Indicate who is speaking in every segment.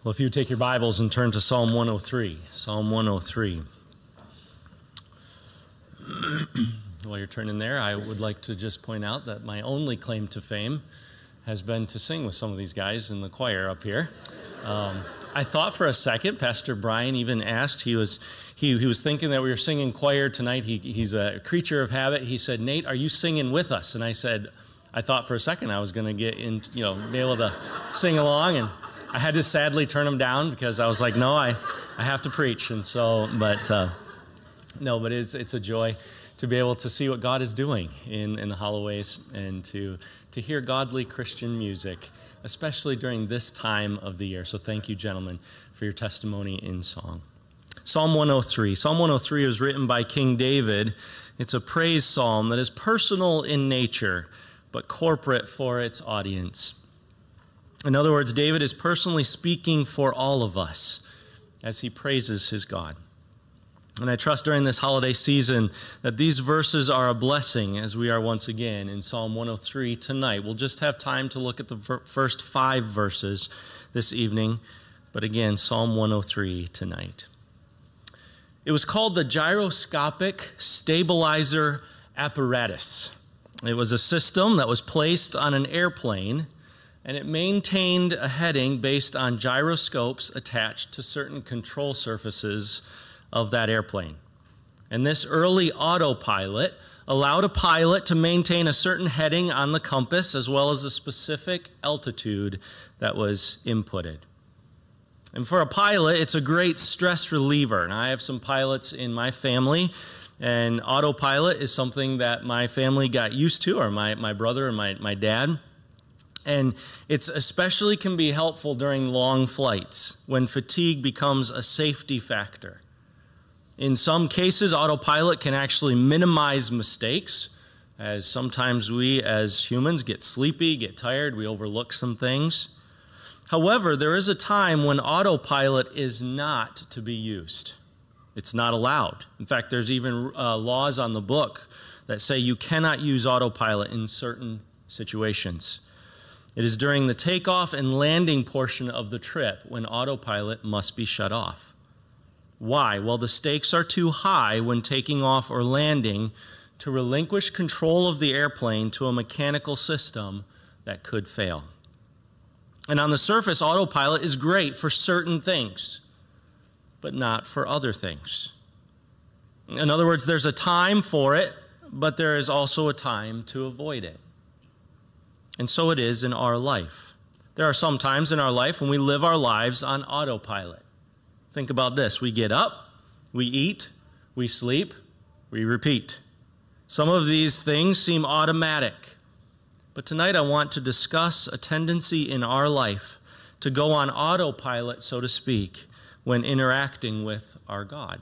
Speaker 1: Well, if you take your Bibles and turn to Psalm 103, Psalm 103. While you're turning there, I would like to just point out that my only claim to fame has been to sing with some of these guys in the choir up here. I thought for a second, Pastor Brian even asked, he was thinking that we were singing choir tonight. He's a creature of habit. He said, "Nate, are you singing with us?" And I said, I thought for a second I was going to get in, be able to sing along, and I had to sadly turn him down because I was like, no, I have to preach. And so, but it's a joy to be able to see what God is doing in the Holloways and to hear godly Christian music, especially during this time of the year. So thank you, gentlemen, for your testimony in song. Psalm 103. Psalm 103 was written by King David. It's a praise psalm that is personal in nature, but corporate for its audience. In other words, David is personally speaking for all of us as he praises his God. And I trust during this holiday season that these verses are a blessing as we are once again in Psalm 103 tonight. We'll just have time to look at the first 5 verses this evening, but again, Psalm 103 tonight. It was called the gyroscopic stabilizer apparatus. It was a system that was placed on an airplane, and it maintained a heading based on gyroscopes attached to certain control surfaces of that airplane. And this early autopilot allowed a pilot to maintain a certain heading on the compass as well as a specific altitude that was inputted. And for a pilot, it's a great stress reliever. And I have some pilots in my family, and autopilot is something that my family got used to, or my brother and my dad. And it's especially can be helpful during long flights when fatigue becomes a safety factor. In some cases, autopilot can actually minimize mistakes, as sometimes we as humans get sleepy, get tired, we overlook some things. However, there is a time when autopilot is not to be used. It's not allowed. In fact, there's even laws on the book that say you cannot use autopilot in certain situations. It is during the takeoff and landing portion of the trip when autopilot must be shut off. Why? Well, the stakes are too high when taking off or landing to relinquish control of the airplane to a mechanical system that could fail. And on the surface, autopilot is great for certain things, but not for other things. In other words, there's a time for it, but there is also a time to avoid it. And so it is in our life. There are some times in our life when we live our lives on autopilot. Think about this. We get up, we eat, we sleep, we repeat. Some of these things seem automatic. But tonight I want to discuss a tendency in our life to go on autopilot, so to speak, when interacting with our God.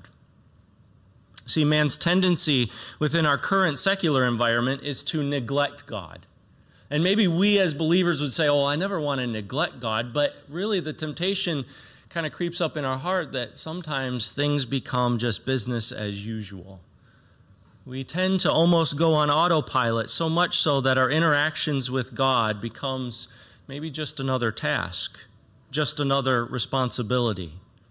Speaker 1: See, man's tendency within our current secular environment is to neglect God. And maybe we as believers would say, oh, I never want to neglect God, but really the temptation kind of creeps up in our heart that sometimes things become just business as usual. We tend to almost go on autopilot, so much so that our interactions with God becomes maybe just another task, just another responsibility.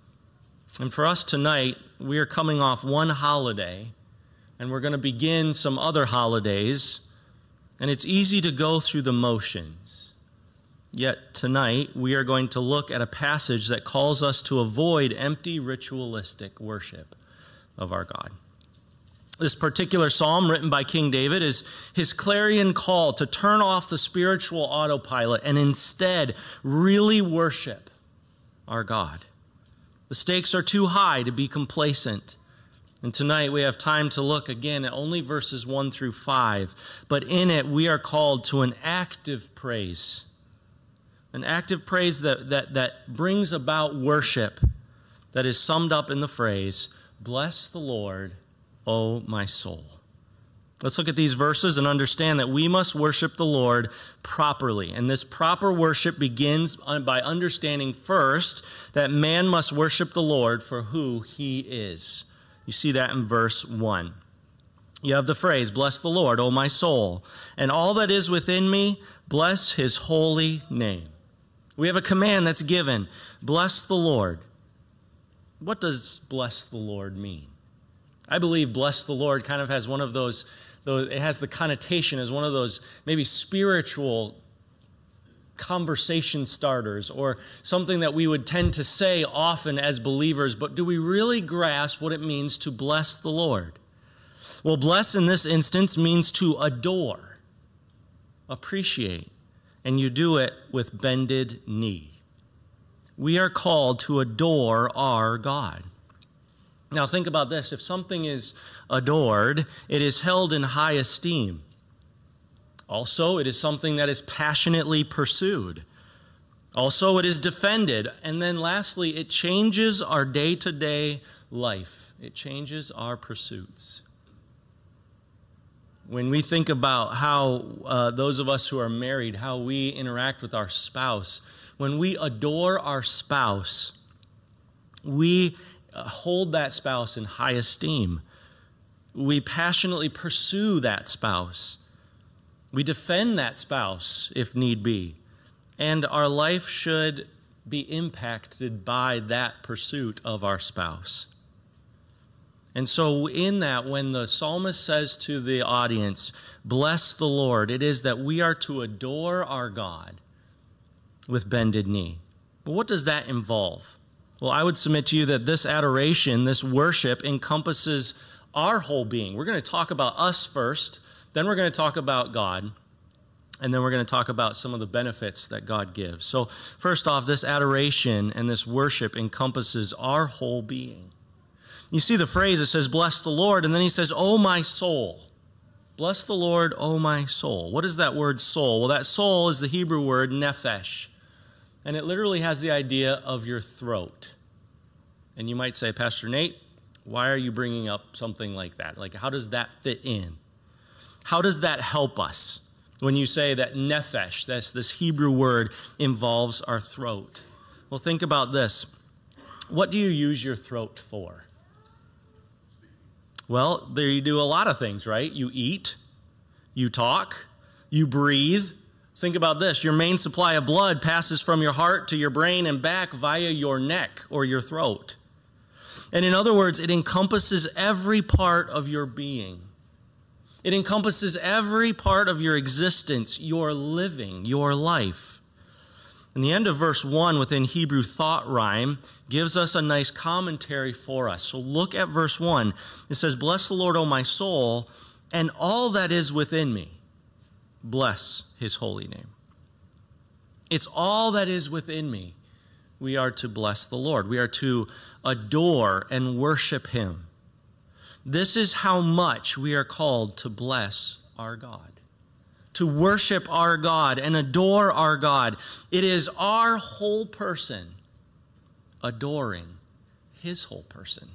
Speaker 1: And for us tonight, we are coming off one holiday, and we're going to begin some other holidays. And it's easy to go through the motions. Yet tonight, we are going to look at a passage that calls us to avoid empty ritualistic worship of our God. This particular psalm written by King David is his clarion call to turn off the spiritual autopilot and instead really worship our God. The stakes are too high to be complacent. And tonight we have time to look again at only verses 1 through 5. But in it we are called to an active praise. An active praise that brings about worship that is summed up in the phrase, "Bless the Lord, O my soul." Let's look at these verses and understand that we must worship the Lord properly. And this proper worship begins by understanding first that man must worship the Lord for who he is. You see that in verse 1. You have the phrase, "Bless the Lord, O my soul, and all that is within me, bless his holy name." We have a command that's given, bless the Lord. What does bless the Lord mean? I believe bless the Lord kind of has one of those, it has the connotation as one of those maybe spiritual conversation starters or something that we would tend to say often as believers, but do we really grasp what it means to bless the Lord? Well, bless in this instance means to adore, appreciate, and you do it with bended knee. We are called to adore our God. Now think about this. If something is adored, it is held in high esteem. Also, it is something that is passionately pursued. Also, it is defended. And then lastly, it changes our day-to-day life. It changes our pursuits. When we think about how those of us who are married, how we interact with our spouse, when we adore our spouse, we hold that spouse in high esteem. We passionately pursue that spouse. We defend that spouse if need be. And our life should be impacted by that pursuit of our spouse. And so in that, when the psalmist says to the audience, bless the Lord, it is that we are to adore our God with bended knee. But what does that involve? Well, I would submit to you that this adoration, this worship, encompasses our whole being. We're going to talk about us first, then we're going to talk about God, and then we're going to talk about some of the benefits that God gives. So first off, this adoration and this worship encompasses our whole being. You see the phrase, it says, bless the Lord, and then he says, oh, my soul. Bless the Lord, oh, my soul. What is that word soul? Well, that soul is the Hebrew word nephesh, and it literally has the idea of your throat. And you might say, Pastor Nate, why are you bringing up something like that? Like, how does that fit in? How does that help us when you say that nephesh, this Hebrew word, involves our throat? Well, think about this. What do you use your throat for? Well, there you do a lot of things, right? You eat, you talk, you breathe. Think about this. Your main supply of blood passes from your heart to your brain and back via your neck or your throat. And in other words, it encompasses every part of your being. It encompasses every part of your existence, your living, your life. And the end of verse 1 within Hebrew Thought Rhyme gives us a nice commentary for us. So look at verse 1. It says, bless the Lord, O my soul, and all that is within me. Bless his holy name. It's all that is within me. We are to bless the Lord. We are to adore and worship him. This is how much we are called to bless our God, to worship our God and adore our God. It is our whole person adoring his whole person.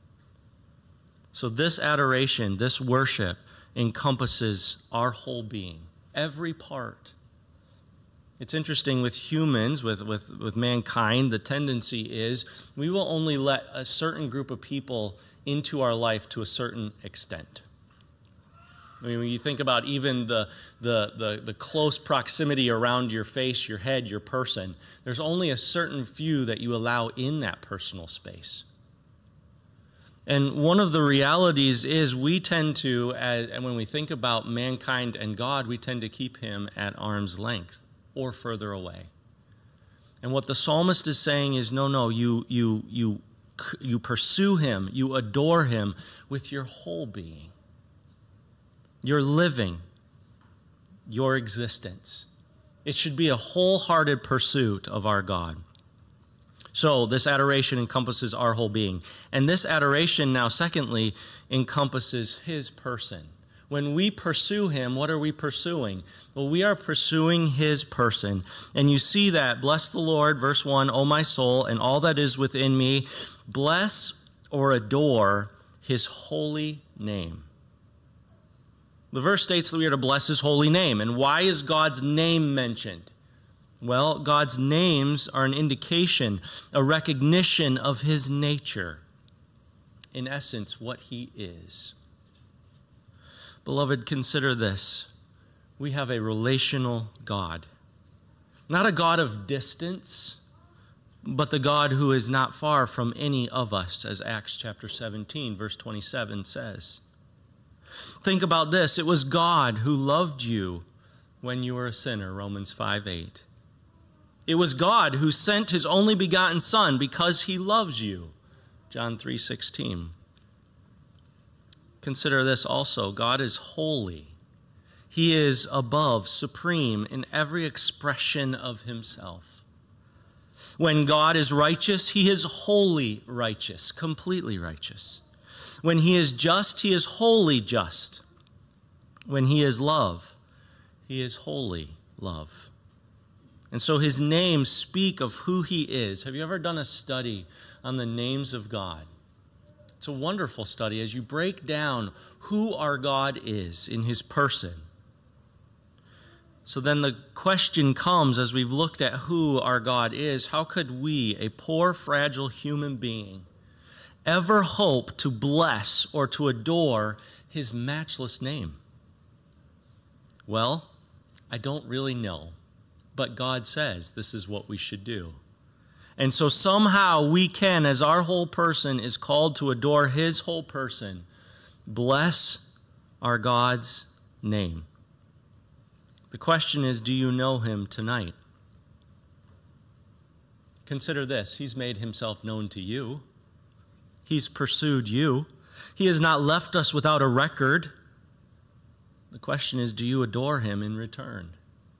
Speaker 1: So this adoration, this worship encompasses our whole being, every part. It's interesting with humans, with mankind, the tendency is we will only let a certain group of people into our life to a certain extent. I mean, when you think about even the close proximity around your face, your head, your person, there's only a certain few that you allow in that personal space. And one of the realities is we tend to, and when we think about mankind and God, we tend to keep him at arm's length or further away. And what the psalmist is saying is, no, you pursue him, you adore him with your whole being, your living, your existence. It should be a wholehearted pursuit of our God. So this adoration encompasses our whole being. And this adoration now, secondly, encompasses his person. When we pursue him, what are we pursuing? Well, we are pursuing his person. And you see that, bless the Lord, verse 1, O my soul, and all that is within me, bless or adore his holy name. The verse states that we are to bless his holy name. And why is God's name mentioned? Well, God's names are an indication, a recognition of his nature. In essence, what he is. Beloved, consider this. We have a relational God. Not a God of distance, but the God who is not far from any of us, as Acts chapter 17, verse 27 says. Think about this. It was God who loved you when you were a sinner, Romans 5:8. It was God who sent his only begotten Son because he loves you, John 3:16. Consider this also. God is holy. He is above, supreme in every expression of himself. When God is righteous, he is wholly righteous, completely righteous. When he is just, he is wholly just. When he is love, he is wholly love. And so his names speak of who he is. Have you ever done a study on the names of God? It's a wonderful study as you break down who our God is in his person. So then the question comes, as we've looked at who our God is, how could we, a poor, fragile human being, ever hope to bless or to adore his matchless name? Well, I don't really know, but God says this is what we should do. And so somehow we can, as our whole person is called to adore his whole person, bless our God's name. The question is, do you know him tonight? Consider this. He's made himself known to you. He's pursued you. He has not left us without a record. The question is, do you adore him in return?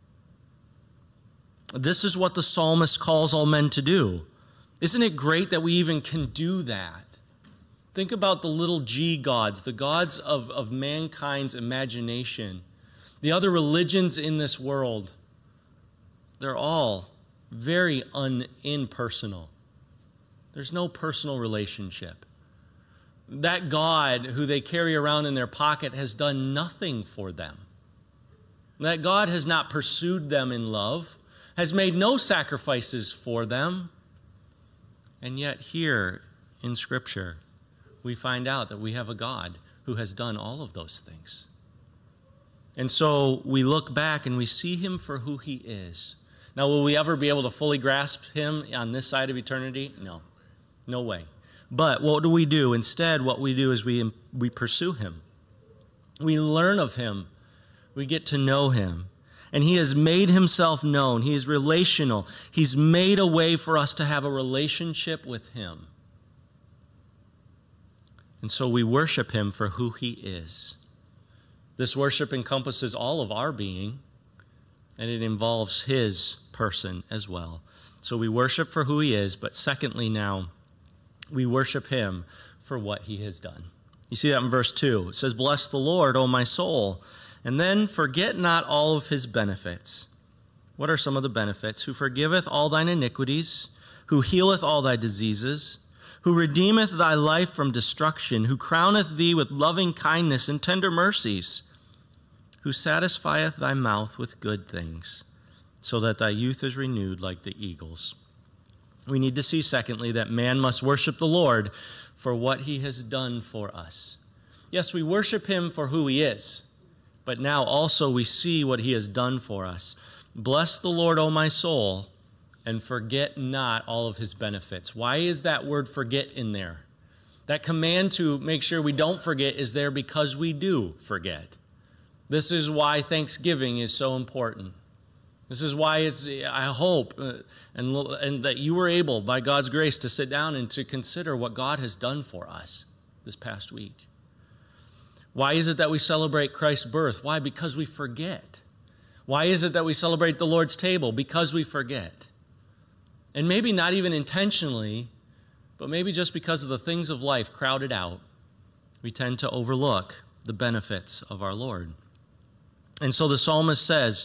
Speaker 1: This is what the psalmist calls all men to do. Isn't it great that we even can do that? Think about the little g gods, the gods of mankind's imagination. The other religions in this world, they're all very impersonal. There's no personal relationship. That God who they carry around in their pocket has done nothing for them. That God has not pursued them in love, has made no sacrifices for them. And yet here in Scripture, we find out that we have a God who has done all of those things. And so we look back and we see him for who he is. Now, will we ever be able to fully grasp him on this side of eternity? No. No way. But what do? Instead, what we do is we pursue him. We learn of him. We get to know him. And he has made himself known. He is relational. He's made a way for us to have a relationship with him. And so we worship him for who he is. This worship encompasses all of our being, and it involves his person as well. So we worship for who he is, but secondly now, we worship him for what he has done. You see that in verse 2. It says, "Bless the Lord, O my soul, and then forget not all of his benefits." What are some of the benefits? "Who forgiveth all thine iniquities, who healeth all thy diseases, who redeemeth thy life from destruction, who crowneth thee with loving kindness and tender mercies, who satisfieth thy mouth with good things, so that thy youth is renewed like the eagles." We need to see, secondly, that man must worship the Lord for what he has done for us. Yes, we worship him for who he is, but now also we see what he has done for us. "Bless the Lord, O my soul, and forget not all of his benefits." Why is that word forget in there? That command to make sure we don't forget is there because we do forget. This is why Thanksgiving is so important. This is why I hope and that you were able, by God's grace, to sit down and to consider what God has done for us this past week. Why is it that we celebrate Christ's birth? Why? Because we forget. Why is it that we celebrate the Lord's table? Because we forget. And maybe not even intentionally, but maybe just because of the things of life crowded out, we tend to overlook the benefits of our Lord. And so the psalmist says,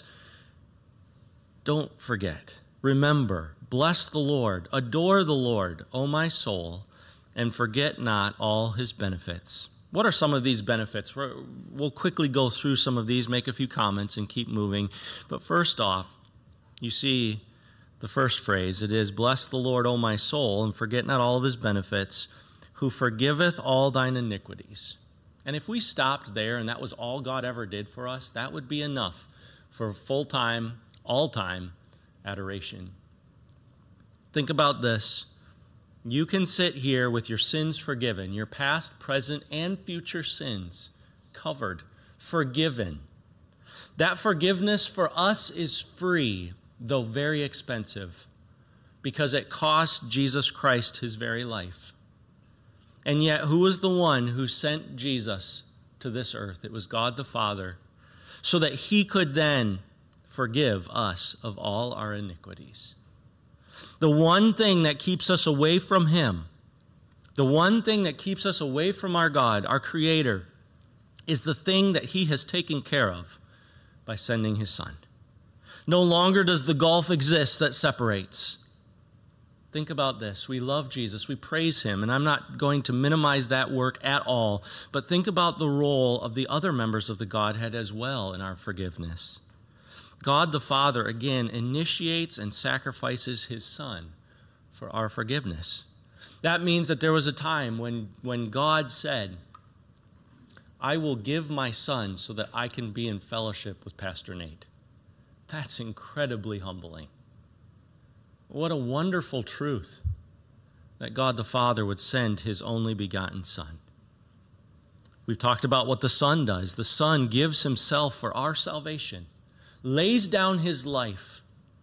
Speaker 1: don't forget, remember, bless the Lord, adore the Lord, O my soul, and forget not all his benefits. What are some of these benefits? We'll quickly go through some of these, make a few comments, and keep moving. But first off, you see the first phrase. It is, "Bless the Lord, O my soul, and forget not all of his benefits, who forgiveth all thine iniquities." And if we stopped there and that was all God ever did for us, that would be enough for full-time, all-time adoration. Think about this. You can sit here with your sins forgiven, your past, present, and future sins covered, forgiven. That forgiveness for us is free, though very expensive, because it cost Jesus Christ his very life. And yet, who was the one who sent Jesus to this earth? It was God the Father, so that he could then forgive us of all our iniquities. The one thing that keeps us away from him, the one thing that keeps us away from our God, our Creator, is the thing that he has taken care of by sending his Son. No longer does the gulf exist that separates. Think about this. We love Jesus. We praise him. And I'm not going to minimize that work at all. But think about the role of the other members of the Godhead as well in our forgiveness. God the Father, again, initiates and sacrifices his Son for our forgiveness. That means that there was a time when God said, I will give my Son so that I can be in fellowship with Pastor Nate. That's incredibly humbling. What a wonderful truth that God the Father would send his only begotten Son. We've talked about what the Son does. The Son gives himself for our salvation, lays down his life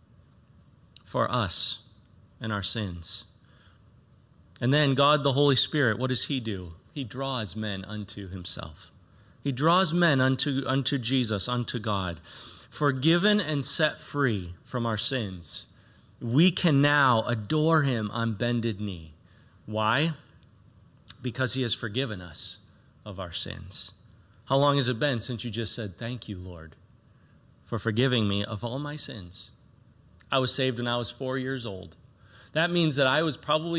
Speaker 1: for us and our sins. And then God the Holy Spirit, what does he do? He draws men unto himself. He draws men unto Jesus, unto God. Forgiven and set free from our sins, we can now adore him on bended knee. Why? Because he has forgiven us of our sins. How long has it been since you just said, thank you, Lord, for forgiving me of all my sins? I was saved when I was 4 years old. That means that I was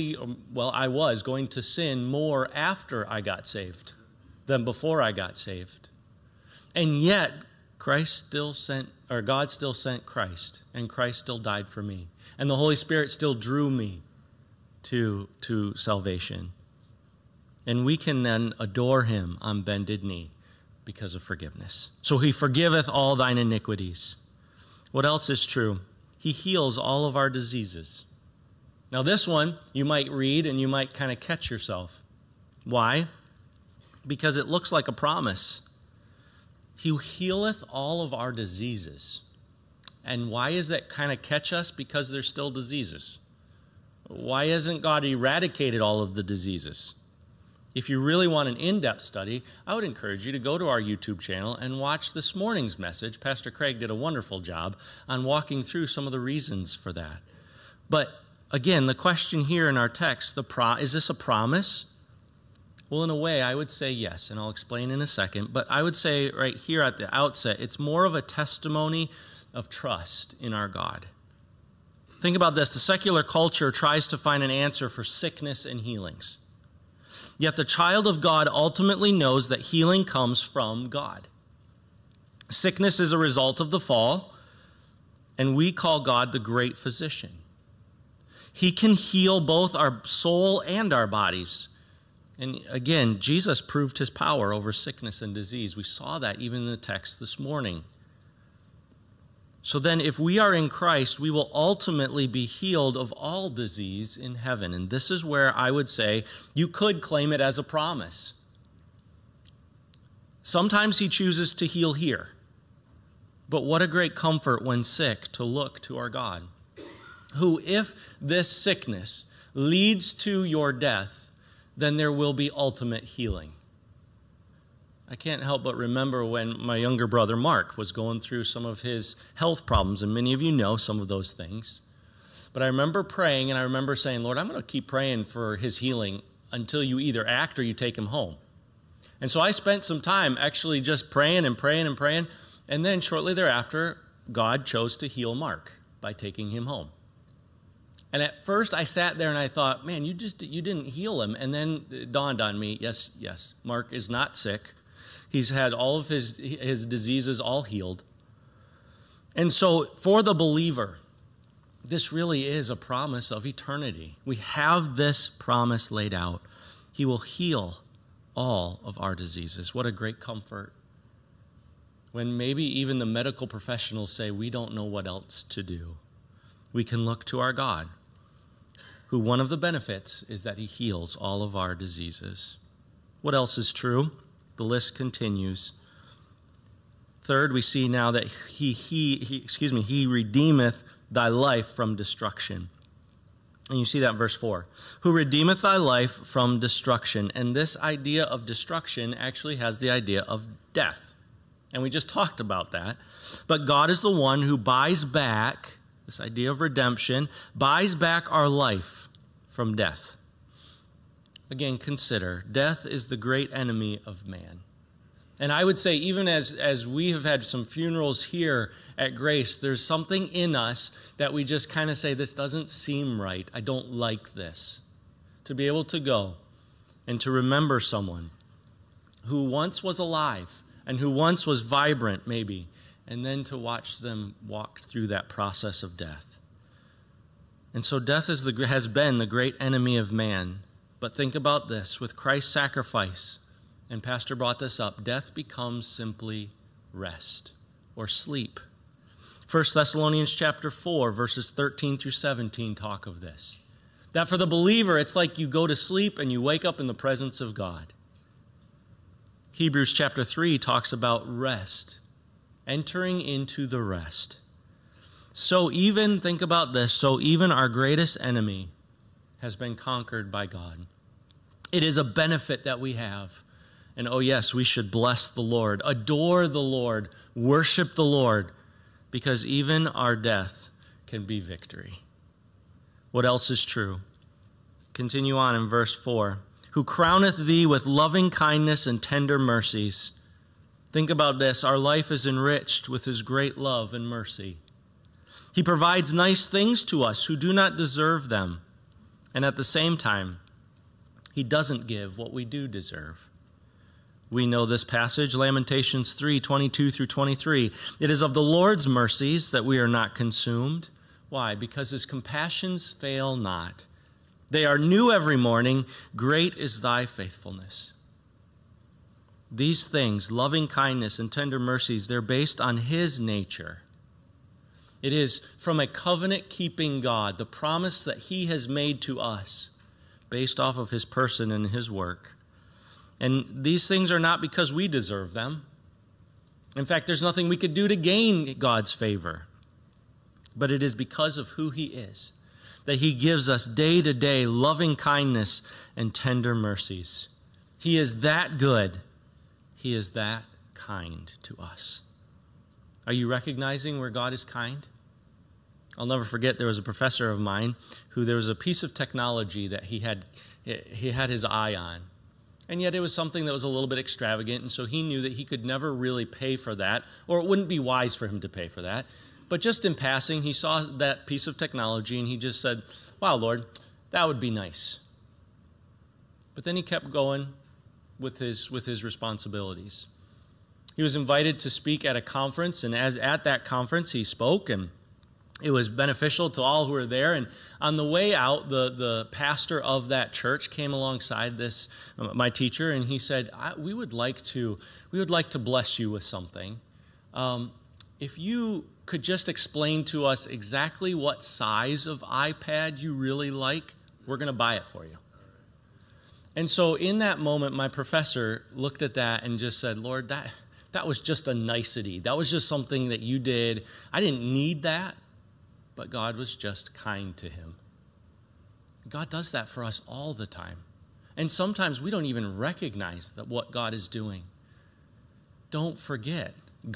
Speaker 1: going to sin more after I got saved than before I got saved. And yet, God still sent Christ, and Christ still died for me. And the Holy Spirit still drew me to salvation. And we can then adore him on bended knee because of forgiveness. So he forgiveth all thine iniquities. What else is true? He heals all of our diseases. Now this one, you might read and you might kind of catch yourself. Why? Because it looks like a promise. He healeth all of our diseases. And why does that kind of catch us? Because there's still diseases. Why hasn't God eradicated all of the diseases? If you really want an in-depth study, I would encourage you to go to our YouTube channel and watch this morning's message. Pastor Craig did a wonderful job on walking through some of the reasons for that. But again, the question here in our text, is this a promise? Well, in a way, I would say yes, and I'll explain in a second. But I would say right here at the outset, it's more of a testimony of trust in our God. Think about this. The secular culture tries to find an answer for sickness and healings. Yet the child of God ultimately knows that healing comes from God. Sickness is a result of the fall, and we call God the great physician. He can heal both our soul and our bodies. And again, Jesus proved his power over sickness and disease. We saw that even in the text this morning. So then if we are in Christ, we will ultimately be healed of all disease in heaven. And this is where I would say you could claim it as a promise. Sometimes he chooses to heal here. But what a great comfort when sick to look to our God, who, if this sickness leads to your death, then there will be ultimate healing. I can't help but remember when my younger brother Mark was going through some of his health problems, and many of you know some of those things. But I remember praying, and I remember saying, Lord, I'm going to keep praying for his healing until you either act or you take him home. And so I spent some time actually just praying and praying and praying, and then shortly thereafter, God chose to heal Mark by taking him home. And at first I sat there and I thought, man, you didn't heal him. And then it dawned on me, yes, Mark is not sick. He's had all of his diseases all healed. And so for the believer, this really is a promise of eternity. We have this promise laid out. He will heal all of our diseases. What a great comfort. When maybe even the medical professionals say we don't know what else to do. we can look to our God, who one of the benefits is that he heals all of our diseases. What else is true? The list continues. Third, we see now that he redeemeth thy life from destruction. And you see that in verse 4. Who redeemeth thy life from destruction. And this idea of destruction actually has the idea of death. And we just talked about that. But God is the one who buys back, this idea of redemption, buys back our life from death. Again, consider, death is the great enemy of man. And I would say, even as we have had some funerals here at Grace, there's something in us that we just kind of say, this doesn't seem right. I don't like this. To be able to go and to remember someone who once was alive and who once was vibrant, maybe, and then to watch them walk through that process of death. And so death has been the great enemy of man. But think about this, with Christ's sacrifice, and Pastor brought this up, death becomes simply rest or sleep. 1 Thessalonians chapter 4, verses 13 through 17 talk of this. That for the believer, it's like you go to sleep and you wake up in the presence of God. Hebrews chapter 3 talks about rest, entering into the rest. So even, think about this, so even our greatest enemy has been conquered by God. It is a benefit that we have. And oh yes, we should bless the Lord, adore the Lord, worship the Lord, because even our death can be victory. What else is true? Continue on in verse 4. Who crowneth thee with loving kindness and tender mercies. Think about this. Our life is enriched with his great love and mercy. He provides nice things to us who do not deserve them. And at the same time, he doesn't give what we do deserve. We know this passage, Lamentations 3:22 through 23. It is of the Lord's mercies that we are not consumed. Why? Because his compassions fail not. They are new every morning. Great is thy faithfulness. These things, loving kindness and tender mercies, they're based on his nature. It is from a covenant-keeping God, the promise that he has made to us, based off of his person and his work. And these things are not because we deserve them. In fact, there's nothing we could do to gain God's favor. But it is because of who he is that he gives us day to day loving kindness and tender mercies. He is that good. He is that kind to us. Are you recognizing where God is kind? I'll never forget, there was a professor of mine who there was a piece of technology that he had his eye on. And yet it was something that was a little bit extravagant, and so he knew that he could never really pay for that, or it wouldn't be wise for him to pay for that. But just in passing, he saw that piece of technology, and he just said, wow, Lord, that would be nice. But then he kept going with his responsibilities. He was invited to speak at a conference, and as at that conference, he spoke, and it was beneficial to all who were there. And on the way out, the pastor of that church came alongside my teacher, and he said, we would like to bless you with something. If you could just explain to us exactly what size of iPad you really like, we're going to buy it for you. And so in that moment, my professor looked at that and just said, Lord, that was just a nicety. That was just something that you did. I didn't need that, but God was just kind to him. God does that for us all the time. And sometimes we don't even recognize what God is doing. Don't forget,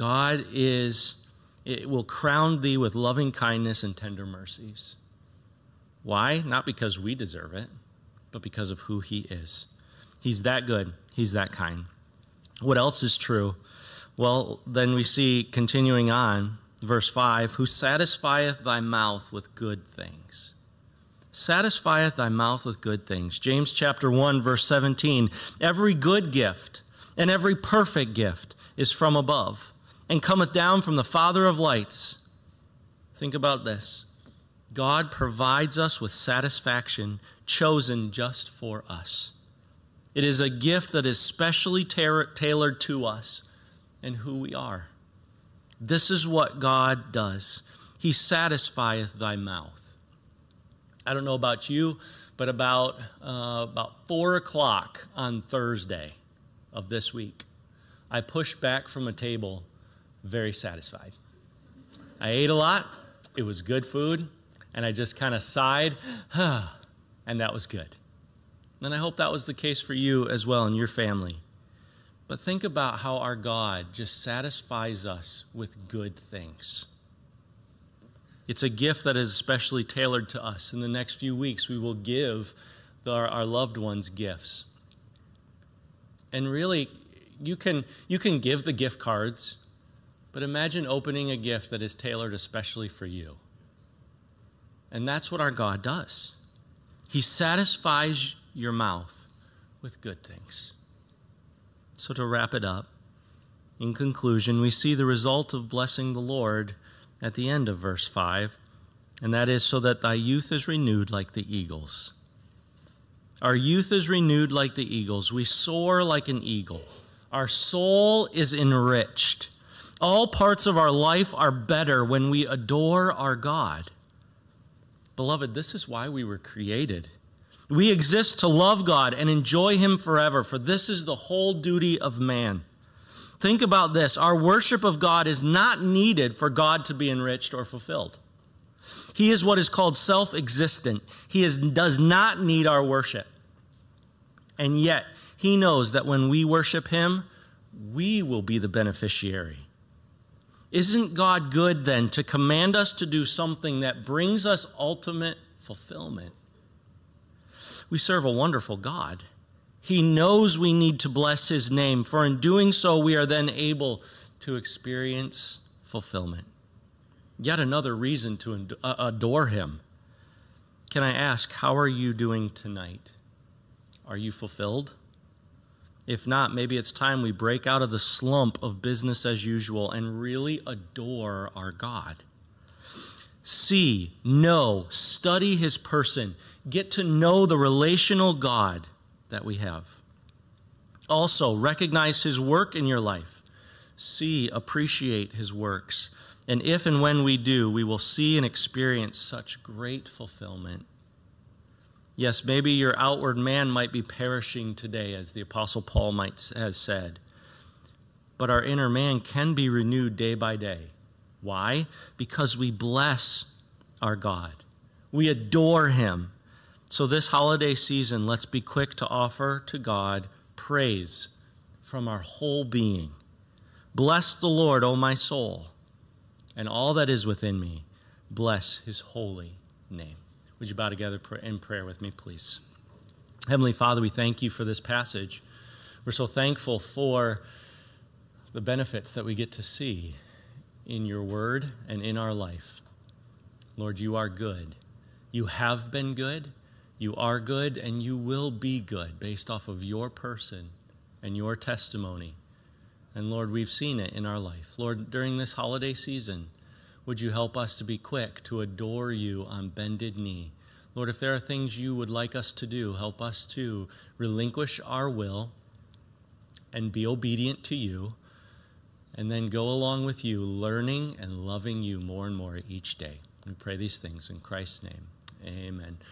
Speaker 1: it will crown thee with loving kindness and tender mercies. Why? Not because we deserve it, but because of who he is. He's that good. He's that kind. What else is true? Well, then we see, continuing on, verse 5, who satisfieth thy mouth with good things. Satisfieth thy mouth with good things. James chapter 1, verse 17, every good gift and every perfect gift is from above, and cometh down from the Father of lights. Think about this. God provides us with satisfaction chosen just for us. It is a gift that is specially tailored to us and who we are. This is what God does. He satisfieth thy mouth. I don't know about you, but about 4 o'clock on Thursday of this week, I pushed back from a table very satisfied. I ate a lot. It was good food. And I just kind of sighed, and that was good. And I hope that was the case for you as well and your family. But think about how our God just satisfies us with good things. It's a gift that is especially tailored to us. In the next few weeks, we will give our loved ones gifts. And really, you can give the gift cards, but imagine opening a gift that is tailored especially for you. And that's what our God does. He satisfies your mouth with good things. So to wrap it up, in conclusion, we see the result of blessing the Lord at the end of verse 5, and that is so that thy youth is renewed like the eagles. Our youth is renewed like the eagles. We soar like an eagle. Our soul is enriched. All parts of our life are better when we adore our God. Beloved, this is why we were created. We exist to love God and enjoy Him forever, for this is the whole duty of man. Think about this. Our worship of God is not needed for God to be enriched or fulfilled. He is what is called self-existent. He does not need our worship. And yet, He knows that when we worship Him, we will be the beneficiary. Isn't God good then to command us to do something that brings us ultimate fulfillment? We serve a wonderful God. He knows we need to bless His name, for in doing so, we are then able to experience fulfillment. Yet another reason to adore Him. Can I ask, how are you doing tonight? Are you fulfilled? If not, maybe it's time we break out of the slump of business as usual and really adore our God. See, know, study His person. Get to know the relational God that we have. Also, recognize His work in your life. See, appreciate His works. And if and when we do, we will see and experience such great fulfillment. Yes, maybe your outward man might be perishing today, as the Apostle Paul has said. But our inner man can be renewed day by day. Why? Because we bless our God. We adore Him. So this holiday season, let's be quick to offer to God praise from our whole being. Bless the Lord, O my soul, and all that is within me. Bless His holy name. Would you bow together in prayer with me, please? Heavenly Father, we thank You for this passage. We're so thankful for the benefits that we get to see in Your word and in our life. Lord, You are good. You have been good, You are good, and You will be good based off of Your person and Your testimony. And Lord, we've seen it in our life. Lord, during this holiday season, would You help us to be quick to adore You on bended knee? Lord, if there are things You would like us to do, help us to relinquish our will and be obedient to You, and then go along with You, learning and loving You more and more each day. We pray these things in Christ's name. Amen.